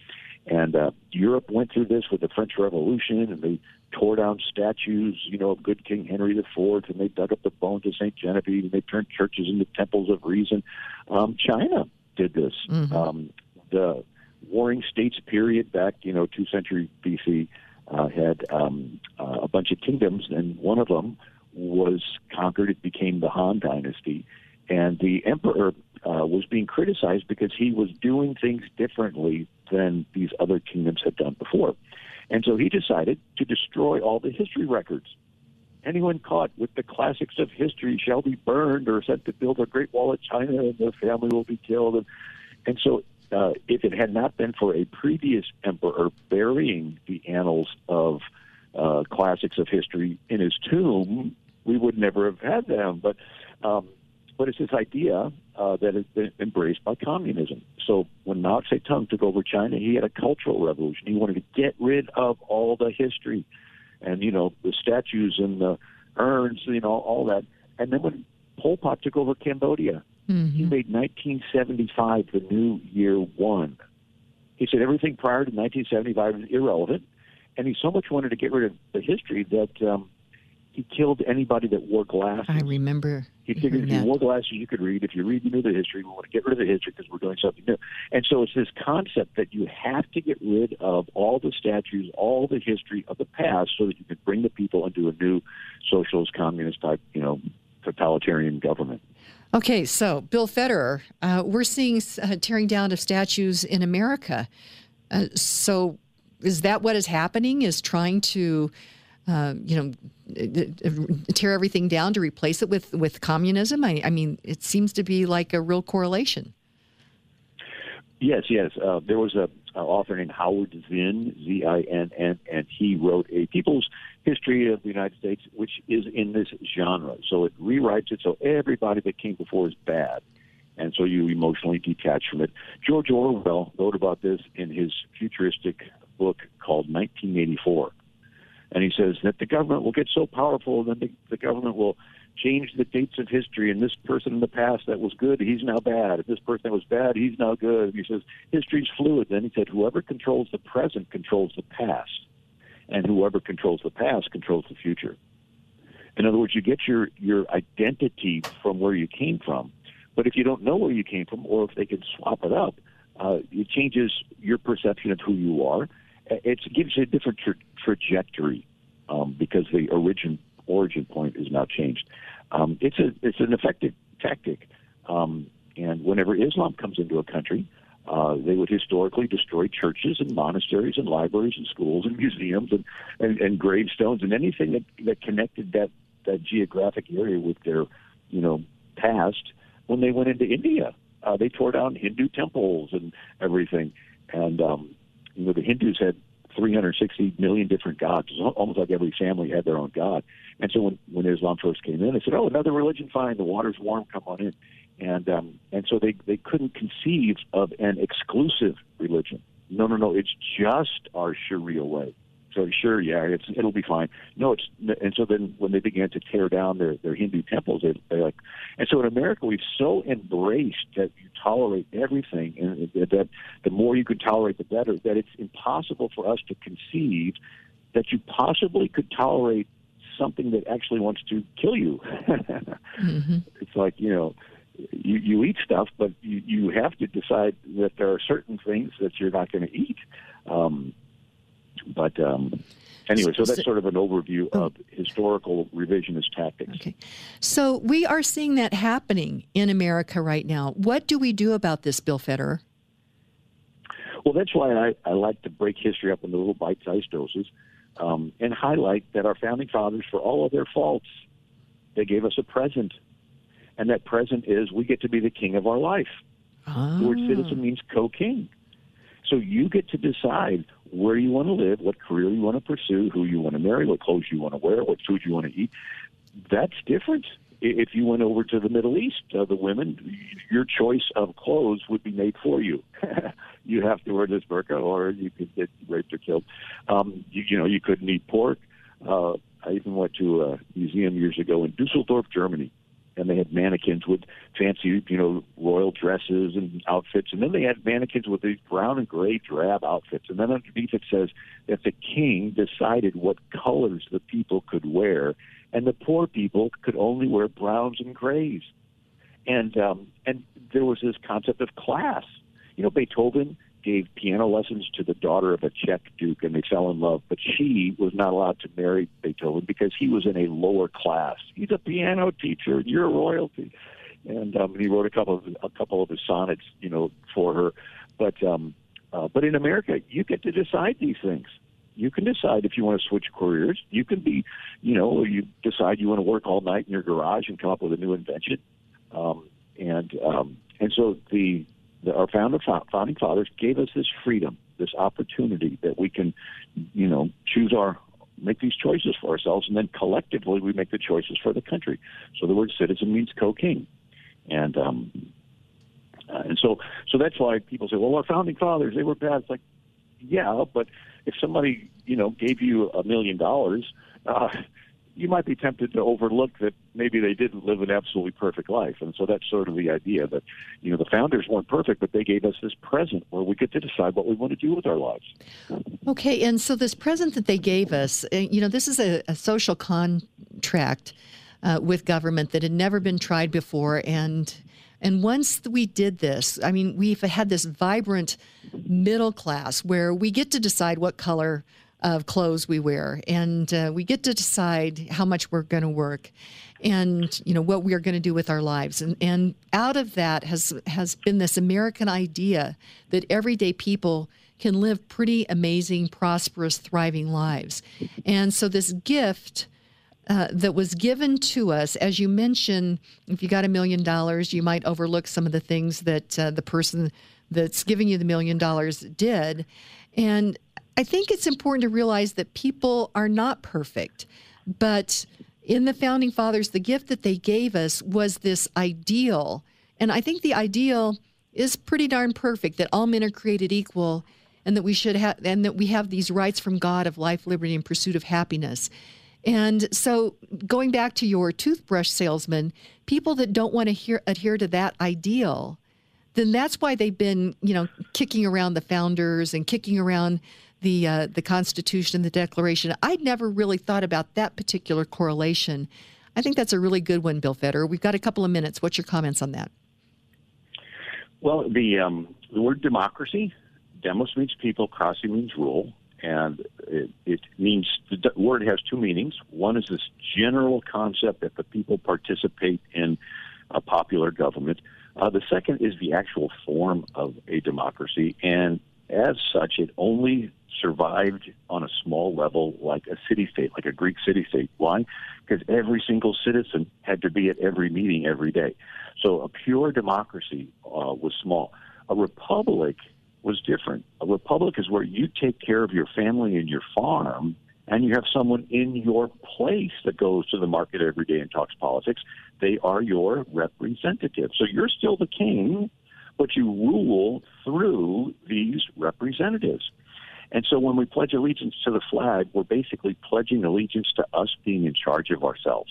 And uh, Europe went through this with the French Revolution, and they tore down statues, you know, of good King Henry the Fourth, and they dug up the bones of Saint Genevieve, and they turned churches into temples of reason. Um, China did this. Mm-hmm. Um, the Warring States period back, you know, two centuries B C, uh, had um, uh, a bunch of kingdoms, and one of them was conquered. It became the Han Dynasty. And the emperor uh, was being criticized because he was doing things differently than these other kingdoms had done before. And so he decided to destroy all the history records. Anyone caught with the classics of history shall be burned or sent to build a great wall of China, and their family will be killed. And, and so uh, if it had not been for a previous emperor burying the annals of uh, classics of history in his tomb, we would never have had them. But um, But it's this idea uh, that has been embraced by communism. So when Mao Zedong took over China, he had a cultural revolution. He wanted to get rid of all the history and, you know, the statues and the urns, you know, all that. And then when Pol Pot took over Cambodia, mm-hmm. he made nineteen seventy-five the new year one. He said everything prior to nineteen seventy-five is irrelevant. And he so much wanted to get rid of the history that um, he killed anybody that wore glasses. I remember. He figured if you wore glasses, you could read. If you read, you knew the history. We want to get rid of the history because we're doing something new. And so it's this concept that you have to get rid of all the statues, all the history of the past so that you can bring the people into a new socialist, communist type, you know, totalitarian government. Okay, so Bill Federer, uh, we're seeing uh, tearing down of statues in America. Uh, so is that what is happening, is trying to... Uh, you know, tear everything down to replace it with, with communism? I, I mean, it seems to be like a real correlation. Yes, yes. Uh, there was a, a author named Howard Zinn, Z I N N, and he wrote a People's History of the United States, which is in this genre. So it rewrites it so everybody that came before is bad, and so you emotionally detach from it. George Orwell wrote about this in his futuristic book called nineteen eighty-four. And he says that the government will get so powerful, then the, the government will change the dates of history. And this person in the past that was good, he's now bad. If this person that was bad, he's now good. And he says history's fluid. Then he said whoever controls the present controls the past, and whoever controls the past controls the future. In other words, you get your your identity from where you came from. But if you don't know where you came from, or if they can swap it up, uh, it changes your perception of who you are. It gives you a different tra- trajectory um, because the origin origin point is now changed. Um, it's a it's an effective tactic, um, and whenever Islam comes into a country, uh, they would historically destroy churches and monasteries and libraries and schools and museums and, and, and gravestones and anything that, that connected that, that geographic area with their you know past. When they went into India, uh, they tore down Hindu temples and everything, and um, You know, the Hindus had three hundred sixty million different gods. It was almost like every family had their own god. And so when, when Islam first came in, they said, oh, another religion, fine. The water's warm, come on in. And um, and so they, they couldn't conceive of an exclusive religion. No, no, no, it's just our Sharia way. So sure, yeah, it's, it'll be fine. No, it's and so then when they began to tear down their, their Hindu temples, they, they like, and so in America we've so embraced that you tolerate everything, and that the more you could tolerate, the better. That it's impossible for us to conceive that you possibly could tolerate something that actually wants to kill you. mm-hmm. It's like you know, you, you eat stuff, but you, you have to decide that there are certain things that you're not going to eat. Um, But um, anyway, so that's sort of an overview of historical revisionist tactics. Okay. So we are seeing that happening in America right now. What do we do about this, Bill Federer? Well, that's why I, I like to break history up into little bite-sized doses um, and highlight that our founding fathers, for all of their faults, they gave us a present. And that present is we get to be the king of our life. Oh. The word citizen means co-king. So you get to decide where you want to live, what career you want to pursue, who you want to marry, what clothes you want to wear, what food you want to eat. That's different. If you went over to the Middle East, uh, the women, your choice of clothes would be made for you. You have to wear this burqa, or you could get raped or killed. Um, you, you know, you couldn't eat pork. Uh, I even went to a museum years ago in Dusseldorf, Germany, and they had mannequins with fancy, you know, royal dresses and outfits. And then they had mannequins with these brown and gray drab outfits. And then underneath it says that the king decided what colors the people could wear, and the poor people could only wear browns and grays. And um, and there was this concept of class. You know, Beethoven gave piano lessons to the daughter of a Czech duke, and they fell in love. But she was not allowed to marry Beethoven because he was in a lower class. He's a piano teacher, and you're royalty. And um, he wrote a couple of a couple of his sonnets, you know, for her. But um, uh, but in America, you get to decide these things. You can decide if you want to switch careers. You can be, you know, you decide you want to work all night in your garage and come up with a new invention. Um, and um, and so the The, our founder, founding fathers gave us this freedom, this opportunity that we can, you know, choose our, make these choices for ourselves, and then collectively we make the choices for the country. So the word citizen means co-king, and um, uh, and so so that's why people say, well, our founding fathers, they were bad. It's like, yeah, but if somebody, you know, gave you a million dollars, uh, you might be tempted to overlook that maybe they didn't live an absolutely perfect life. And so that's sort of the idea that, you know, the founders weren't perfect, but they gave us this present where we get to decide what we want to do with our lives. Okay, and so this present that they gave us, uh, you know, this is a, a social contract uh, with government that had never been tried before. And and once we did this, I mean, we've had this vibrant middle class where we get to decide what color of clothes we wear, and uh, we get to decide how much we're going to work, and you know what we are going to do with our lives. And and out of that has has been this American idea that everyday people can live pretty amazing, prosperous, thriving lives. And so this gift uh, that was given to us, as you mentioned, if you got a million dollars, you might overlook some of the things that uh, the person that's giving you the million dollars did. And I think it's important to realize that people are not perfect, but in the Founding Fathers, the gift that they gave us was this ideal. And I think the ideal is pretty darn perfect, that all men are created equal, and that we should have, and that we have these rights from God of life, liberty, and pursuit of happiness. And so going back to your toothbrush salesman, people that don't want to hear, adhere to that ideal, then that's why they've been, you know, kicking around the founders and kicking around the uh, the Constitution and the Declaration. I'd never really thought about that particular correlation. I think that's a really good one, Bill Federer. We've got a couple of minutes. What's your comments on that? Well, the um, the word democracy, demos means people, cracy means rule, and it, it means, the word has two meanings. One is this general concept that the people participate in a popular government. Uh, the second is the actual form of a democracy, and as such, it only survived on a small level like a city-state, like a Greek city-state. Why? Because every single citizen had to be at every meeting every day. So a pure democracy uh, was small. A republic was different. A republic is where you take care of your family and your farm, and you have someone in your place that goes to the market every day and talks politics. They are your representatives. So you're still the king, but you rule through these representatives. And so when we pledge allegiance to the flag, we're basically pledging allegiance to us being in charge of ourselves.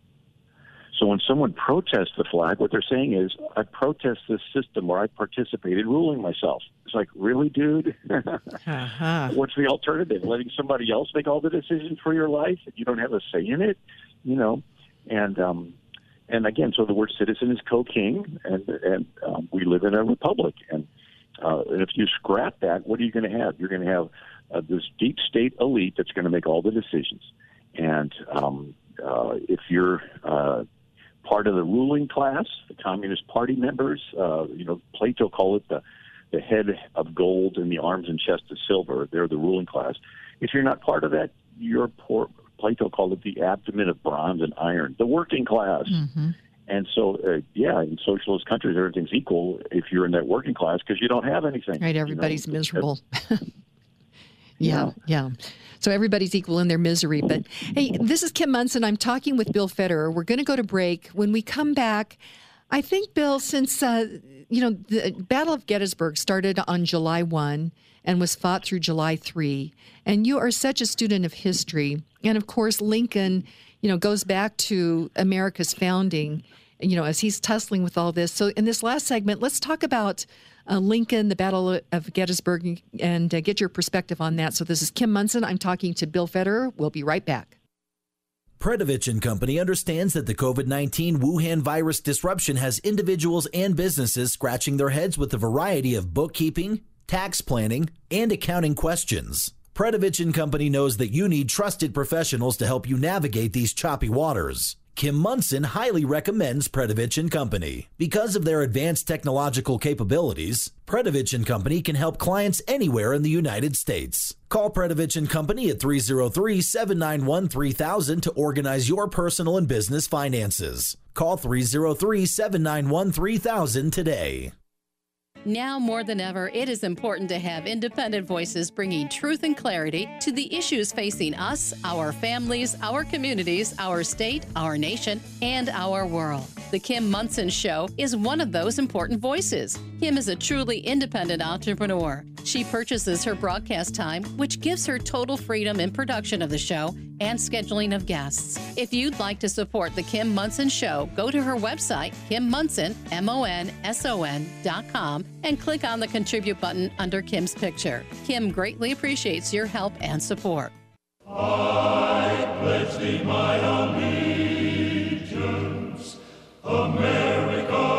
So when someone protests the flag, what they're saying is, I protest this system where I participate in ruling myself. It's like, really, dude? uh-huh. What's the alternative? Letting somebody else make all the decisions for your life and you don't have a say in it? You know, and um, and again, so the word citizen is co-king, and, and um, we live in a republic. And, uh, and if you scrap that, what are you going to have? You're going to have uh, this deep state elite that's going to make all the decisions. And um, uh, if you're uh, part of the ruling class, the Communist Party members, uh, you know, Plato called it the, the head of gold and the arms and chest of silver. They're the ruling class. If you're not part of that, you're poor. Plato called it the abdomen of bronze and iron, the working class. Mm-hmm. And so, uh, yeah, in socialist countries, everything's equal if you're in that working class because you don't have anything. Right, everybody's you know? miserable. yeah, yeah. So everybody's equal in their misery. But, hey, this is Kim Monson. I'm talking with Bill Federer. We're going to go to break. When we come back, I think, Bill, since, uh, you know, the Battle of Gettysburg started on July first and was fought through July third, and you are such a student of history. And, of course, Lincoln, you know, goes back to America's founding. you know, as he's tussling with all this. So in this last segment, let's talk about uh, Lincoln, the Battle of Gettysburg, and uh, get your perspective on that. So this is Kim Monson. I'm talking to Bill Federer. We'll be right back. Predovich and Company understands that the COVID nineteen Wuhan virus disruption has individuals and businesses scratching their heads with a variety of bookkeeping, tax planning, and accounting questions. Predovich and Company knows that you need trusted professionals to help you navigate these choppy waters. Kim Monson highly recommends Predovich and Company. Because of their advanced technological capabilities, Predovich and Company can help clients anywhere in the United States. Call Predovich and Company at three oh three, seven nine one, three thousand to organize your personal and business finances. Call three oh three, seven nine one, three thousand today. Now more than ever, it is important to have independent voices bringing truth and clarity to the issues facing us, our families, our communities, our state, our nation, and our world. The Kim Monson Show is one of those important voices. Kim is a truly independent entrepreneur. She purchases her broadcast time, which gives her total freedom in production of the show and scheduling of guests. If you'd like to support The Kim Monson Show, go to her website, Kim Monson, M O N S O N dot com, and click on the Contribute button under Kim's picture. Kim greatly appreciates your help and support. I pledge thee my allegiance, America.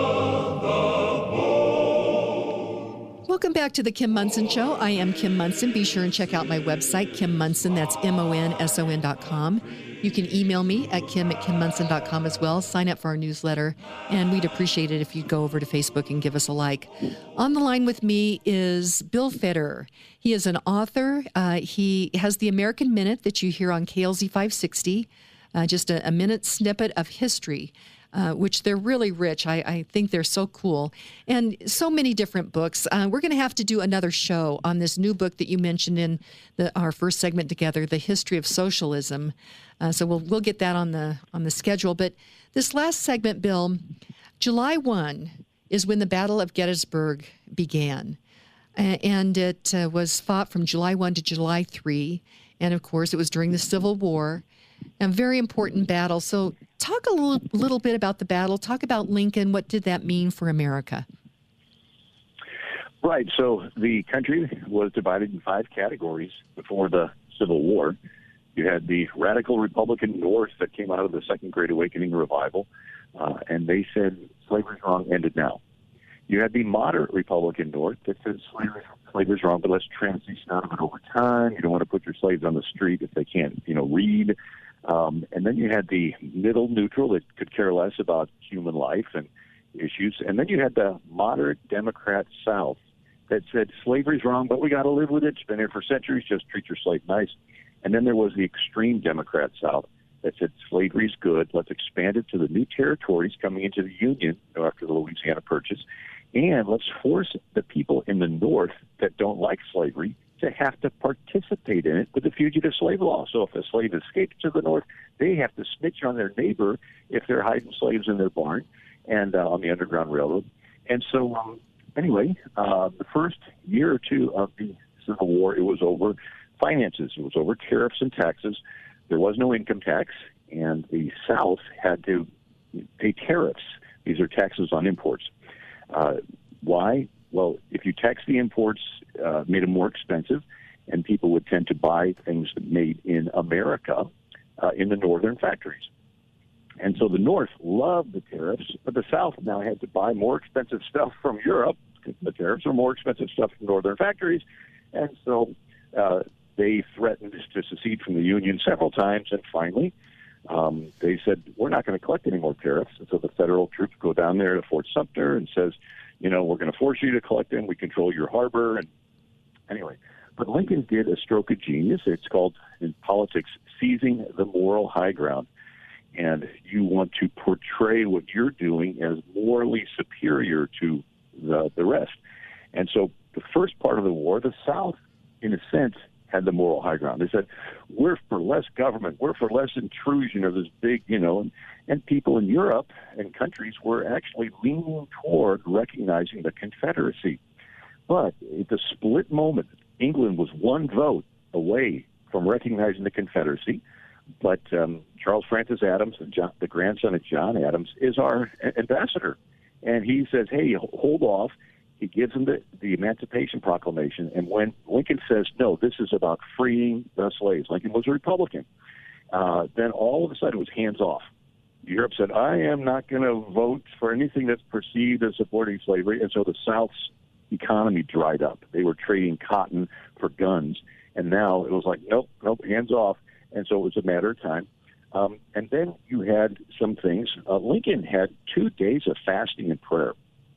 Welcome back to the Kim Monson Show. I am Kim Monson. Be sure and check out my website, Kim Monson. That's M O N S O N dot com. You can email me at kim at kim monson dot com as well. Sign up for our newsletter, and we'd appreciate it if you'd go over to Facebook and give us a like. On the line with me is Bill Federer. He is an author. Uh, he has the American Minute that you hear on K L Z five sixty, uh, just a, a minute snippet of history. Uh, which they're really rich. I, I think they're so cool. And so many different books. Uh, we're going to have to do another show on this new book that you mentioned in the, our first segment together, The History of Socialism. Uh, so we'll we'll get that on the on the schedule. But this last segment, Bill, July first is when the Battle of Gettysburg began. Uh, and it uh, was fought from July first to July third. And, of course, it was during the Civil War. A very important battle. So talk a little, little bit about the battle. Talk about Lincoln. What did that mean for America? Right. So the country was divided in five categories before the Civil War. You had the radical Republican North that came out of the Second Great Awakening revival, uh, and they said slavery's wrong, ended now. You had the moderate Republican North that said slavery, slavery's wrong, but let's transition out of it over time. You don't want to put your slaves on the street if they can't, you know, read. Um, and then you had the middle neutral that could care less about human life and issues. And then you had the moderate Democrat South that said slavery's wrong, but we got to live with it. It's been here for centuries. Just treat your slave nice. And then there was the extreme Democrat South that said slavery's good. Let's expand it to the new territories coming into the Union after the Louisiana Purchase. And let's force the people in the North that don't like slavery to have to participate in it with the fugitive slave law. So if a slave escapes to the North, they have to snitch on their neighbor if they're hiding slaves in their barn and uh, on the Underground Railroad. And so, um, anyway, uh, the first year or two of the Civil War, it was over finances. It was over tariffs and taxes. There was no income tax, and the South had to pay tariffs. These are taxes on imports. Uh, why? Well, if you tax the imports, uh, made them more expensive, and people would tend to buy things made in America uh, in the northern factories. And so the North loved the tariffs, but the South now had to buy more expensive stuff from Europe because the tariffs are more expensive stuff from northern factories. And so uh, they threatened to secede from the Union several times, and finally um, they said, we're not going to collect any more tariffs. And so the federal troops go down there to Fort Sumter and says, you know, we're going to force you to collect them. We control your harbor. And anyway, but Lincoln did a stroke of genius. It's called, in politics, seizing the moral high ground. And you want to portray what you're doing as morally superior to the, the rest. And so the first part of the war, the South, in a sense, had the moral high ground. They said, we're for less government. We're for less intrusion of this big, you know, and, and people in Europe and countries were actually leaning toward recognizing the Confederacy. But at the split moment, England was one vote away from recognizing the Confederacy. but um, Charles Francis Adams, John, the grandson of John Adams, is our ambassador. And he says, hey, hold off. He gives him the, the Emancipation Proclamation. And when Lincoln says, no, this is about freeing the slaves, Lincoln was a Republican, uh, then all of a sudden it was hands off. Europe said, I am not going to vote for anything that's perceived as supporting slavery. And so the South's economy dried up. They were trading cotton for guns. And now it was like, nope, nope, hands off. And so it was a matter of time. Um, and then you had some things. Uh, Lincoln had two days of fasting and prayer.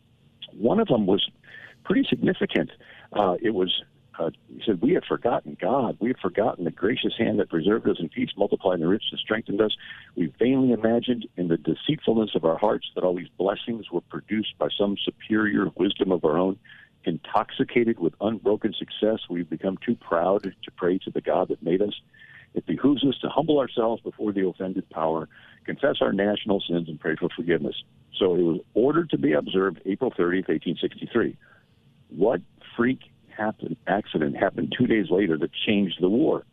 One of them was pretty significant. Uh, it was, uh, he said, we have forgotten God. We have forgotten the gracious hand that preserved us in peace, multiplied the rich that strengthened us. We vainly imagined in the deceitfulness of our hearts that all these blessings were produced by some superior wisdom of our own. Intoxicated with unbroken success, we've become too proud to pray to the God that made us. It behooves us to humble ourselves before the offended power, confess our national sins, and pray for forgiveness. So it was ordered to be observed April thirtieth, eighteen sixty-three. What freak happened, accident happened two days later that changed the war?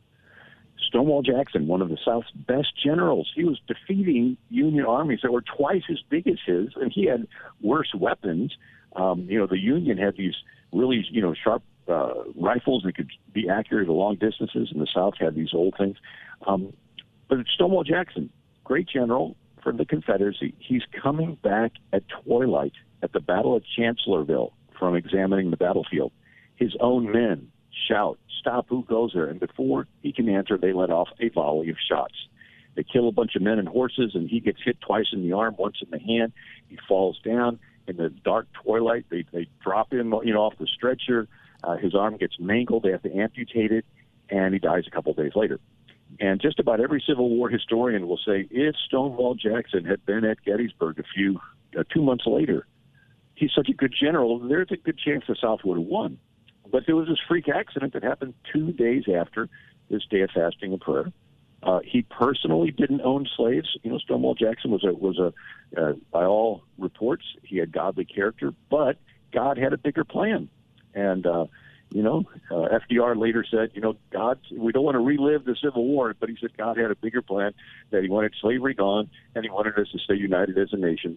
Stonewall Jackson, one of the South's best generals, he was defeating Union armies that were twice as big as his, and he had worse weapons. Um, you know, the Union had these really, you know, sharp uh, rifles that could be accurate at long distances, and the South had these old things. Um, but Stonewall Jackson, great general for the Confederacy, he's coming back at twilight at the Battle of Chancellorsville from examining the battlefield. His own men shout, stop, who goes there? And before he can answer, they let off a volley of shots. They kill a bunch of men and horses, and he gets hit twice in the arm, once in the hand. He falls down. In the dark twilight, they, they drop him, you know, off the stretcher. Uh, his arm gets mangled. They have to amputate it, and he dies a couple of days later. And just about every Civil War historian will say, if Stonewall Jackson had been at Gettysburg a few, uh, two months later, he's such a good general, there's a good chance the South would have won. But there was this freak accident that happened two days after this day of fasting and prayer. Uh, he personally didn't own slaves. You know, Stonewall Jackson was a was a uh, by all reports he had godly character, but God had a bigger plan. And uh, you know, uh, F D R later said, you know, God, we don't want to relive the Civil War, but he said God had a bigger plan, that he wanted slavery gone, and he wanted us to stay united as a nation.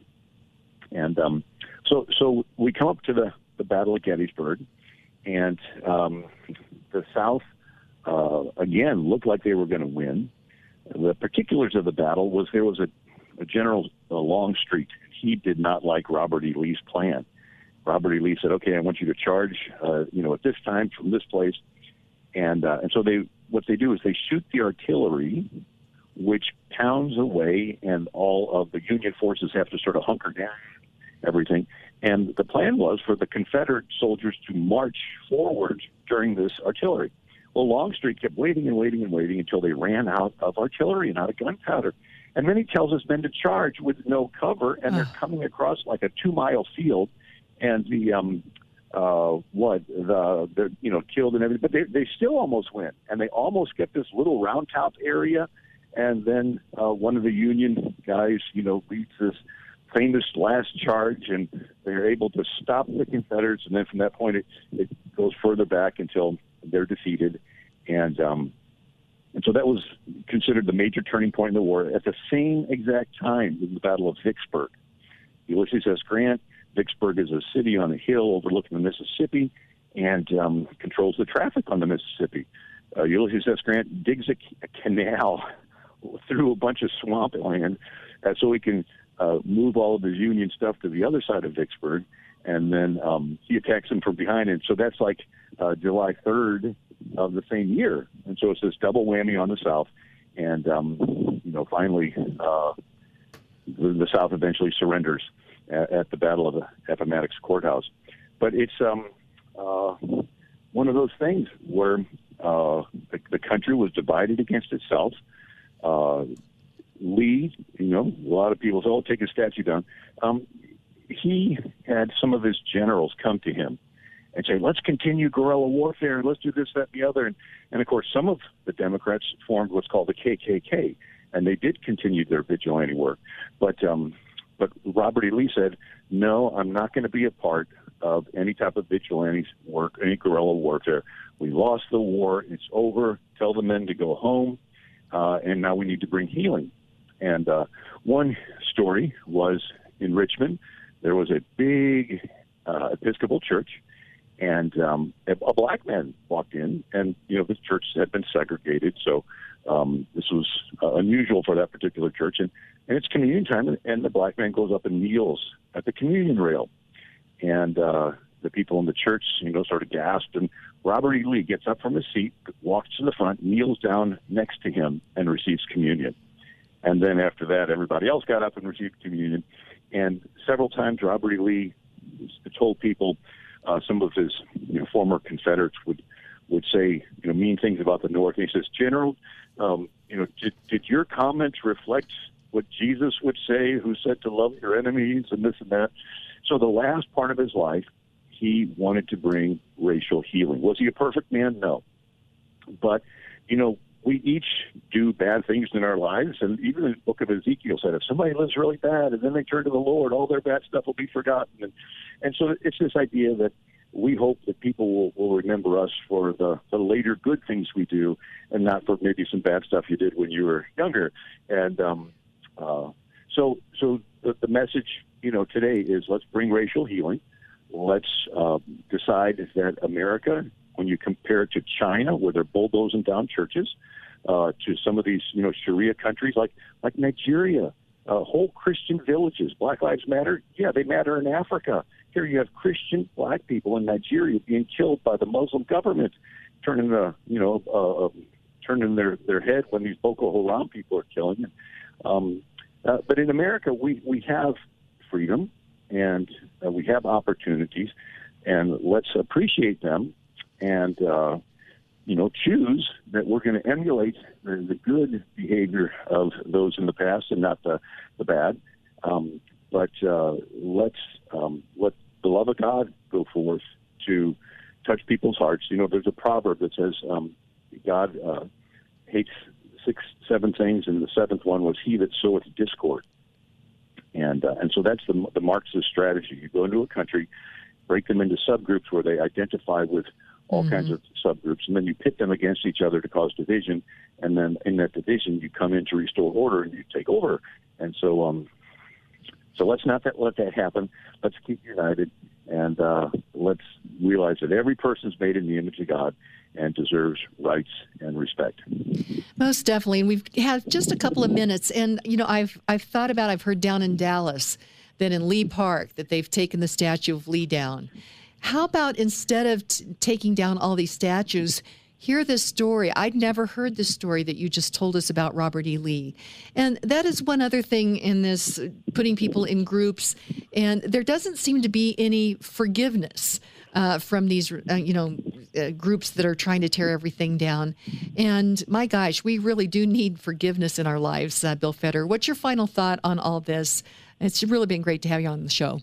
And um, so so we come up to the the Battle of Gettysburg, and um, the South uh, again looked like they were going to win. The particulars of the battle was there was a, a General uh, Longstreet. He did not like Robert E. Lee's plan. Robert E. Lee said, "Okay, I want you to charge, uh, you know, at this time from this place," and uh, and so they what they do is they shoot the artillery, which pounds away, and all of the Union forces have to sort of hunker down, everything. And the plan was for the Confederate soldiers to march forward during this artillery. Well, Longstreet kept waiting and waiting and waiting until they ran out of artillery and out of gunpowder. And then he tells his men to charge with no cover, and they're coming across like a two-mile field, and the um, uh, what the they're you know killed and everything, but they they still almost win, and they almost get this little round top area, and then uh, one of the Union guys you know leads this famous last charge, and they're able to stop the Confederates, and then from that point it, it goes further back until they're defeated, and um, and so that was considered the major turning point in the war. At the same exact time was the Battle of Vicksburg. Ulysses S. Grant. Vicksburg is a city on a hill overlooking the Mississippi, and um, controls the traffic on the Mississippi. Uh, Ulysses S. Grant digs a, a canal through a bunch of swamp land uh, so he can uh, move all of his Union stuff to the other side of Vicksburg, and then um, he attacks them from behind. And so that's like uh, July third of the same year. And so it's this double whammy on the South. And, um, you know, finally uh, the, the South eventually surrenders at, at the Battle of the Appomattox Courthouse. But it's um, uh, one of those things where uh, the, the country was divided against itself. Uh, Lee, you know, a lot of people say, oh, take his statue down. Um, he had some of his generals come to him and say, let's continue guerrilla warfare, let's do this, that, and the other. And, and of course, some of the Democrats formed what's called the K K K, and they did continue their vigilante work. But um, but Robert E. Lee said, no, I'm not going to be a part of any type of vigilante work, any guerrilla warfare. We lost the war. It's over. Tell the men to go home. uh, and now we need to bring healing. And uh, one story was in Richmond. There was a big uh, Episcopal church, and um, a, a black man walked in, and you know the church had been segregated, so um, this was uh, unusual for that particular church. And, and it's communion time, and, and the black man goes up and kneels at the communion rail, and uh, the people in the church, you know, sort of gasped. And Robert E. Lee gets up from his seat, walks to the front, kneels down next to him, and receives communion. And then after that, everybody else got up and received communion. And several times, Robert E. Lee told people, uh, some of his you know, former Confederates would would say you know mean things about the North. And he says, General, um, you know, did, did your comments reflect what Jesus would say, who said to love your enemies and this and that? So the last part of his life, he wanted to bring racial healing. Was he a perfect man? No. But, you know, we each do bad things in our lives, and even the book of Ezekiel said, if somebody lives really bad and then they turn to the Lord, all their bad stuff will be forgotten. And, and so it's this idea that we hope that people will, will remember us for the, the later good things we do, and not for maybe some bad stuff you did when you were younger. And um, uh, so, so the, the message, you know, today is let's bring racial healing. Let's uh, decide that America, when you compare it to China, where they're bulldozing down churches, uh, to some of these, you know, Sharia countries like like Nigeria, uh, whole Christian villages, Black Lives Matter. Yeah, they matter in Africa. Here you have Christian black people in Nigeria being killed by the Muslim government, turning the, you know, uh, turning their, their head when these Boko Haram people are killing them. Um, uh, but in America, we, we have freedom and uh, we have opportunities, and let's appreciate them and, uh, you know, choose that we're going to emulate the, the good behavior of those in the past and not the, the bad. Um, but uh, let's um, let the love of God go forth to touch people's hearts. You know, there's a proverb that says um, God uh, hates six, seven things, and the seventh one was he that soweth discord. And uh, and so that's the, the Marxist strategy. You go into a country, break them into subgroups where they identify with all mm-hmm. kinds of subgroups, and then you pit them against each other to cause division. And then in that division, you come in to restore order and you take over. And so, um, so let's not that, let that happen. Let's keep united, and uh, let's realize that every person is made in the image of God and deserves rights and respect. Most definitely. And we've had just a couple of minutes. And, you know, I've I've thought about, I've heard down in Dallas that in Lee Park that they've taken the statue of Lee down. How about instead of t- taking down all these statues, hear this story. I'd never heard this story that you just told us about Robert E. Lee. And that is one other thing in this, putting people in groups. And there doesn't seem to be any forgiveness uh, from these, uh, you know, uh, groups that are trying to tear everything down. And my gosh, we really do need forgiveness in our lives, uh, Bill Fetter. What's your final thought on all this? It's really been great to have you on the show.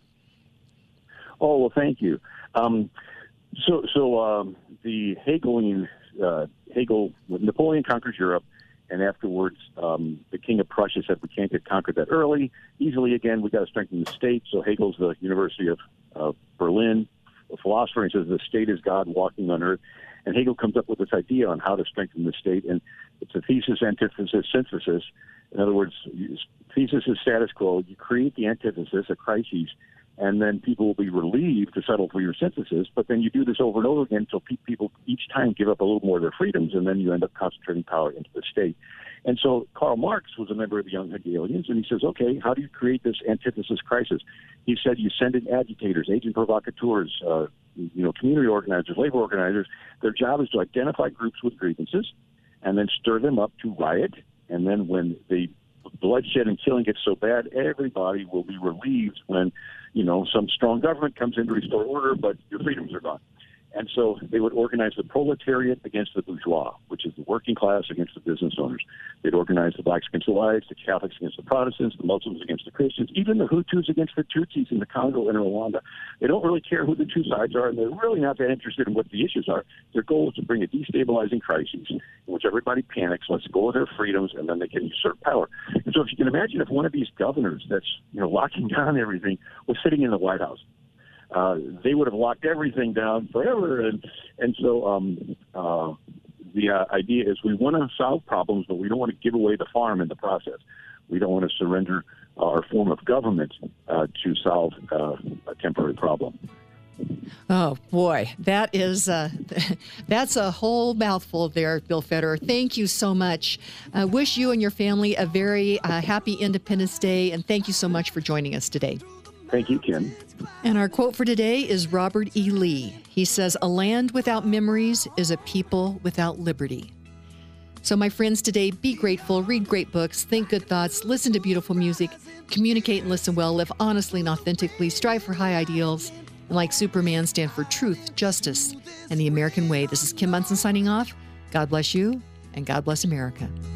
Oh, well, thank you. Um, so, so um, the Hegelian uh, Hegel, Napoleon conquers Europe, and afterwards, um, the King of Prussia said, "We can't get conquered that early, easily again. We got to strengthen the state." So Hegel's the University of uh, Berlin, a philosopher, and says the state is God walking on earth. And Hegel comes up with this idea on how to strengthen the state, and it's a thesis, antithesis, synthesis. In other words, thesis is status quo. You create the antithesis, a crisis, and then people will be relieved to settle for your synthesis. But then you do this over and over again until pe- people each time give up a little more of their freedoms, and then you end up concentrating power into the state. And so Karl Marx was a member of the Young Hegelians, and he says, okay, how do you create this antithesis crisis? He said you send in agitators, agent provocateurs, uh, you know, community organizers, labor organizers. Their job is to identify groups with grievances and then stir them up to riot. And then when the bloodshed and killing gets so bad, everybody will be relieved when, you know, some strong government comes in to restore order, but your freedoms are gone. And so they would organize the proletariat against the bourgeois, which is the working class against the business owners. They'd organize the blacks against the whites, the Catholics against the Protestants, the Muslims against the Christians, even the Hutus against the Tutsis in the Congo and Rwanda. They don't really care who the two sides are, and they're really not that interested in what the issues are. Their goal is to bring a destabilizing crisis in which everybody panics, lets go of their freedoms, and then they can usurp power. And so if you can imagine if one of these governors that's, you know, locking down everything was sitting in the White House, Uh, they would have locked everything down forever, and and so um, uh, the uh, idea is we want to solve problems, but we don't want to give away the farm in the process. We don't want to surrender our form of government uh, to solve uh, a temporary problem. Oh, boy, that is uh, that's a whole mouthful there, Bill Federer. Thank you so much. I wish you and your family a very uh, happy Independence Day, and thank you so much for joining us today. Thank you, Kim. And our quote for today is Robert E. Lee. He says, "A land without memories is a people without liberty." So, my friends, today, be grateful, read great books, think good thoughts, listen to beautiful music, communicate and listen well, live honestly and authentically, strive for high ideals, and like Superman, stand for truth, justice, and the American way. This is Kim Monson signing off. God bless you, and God bless America.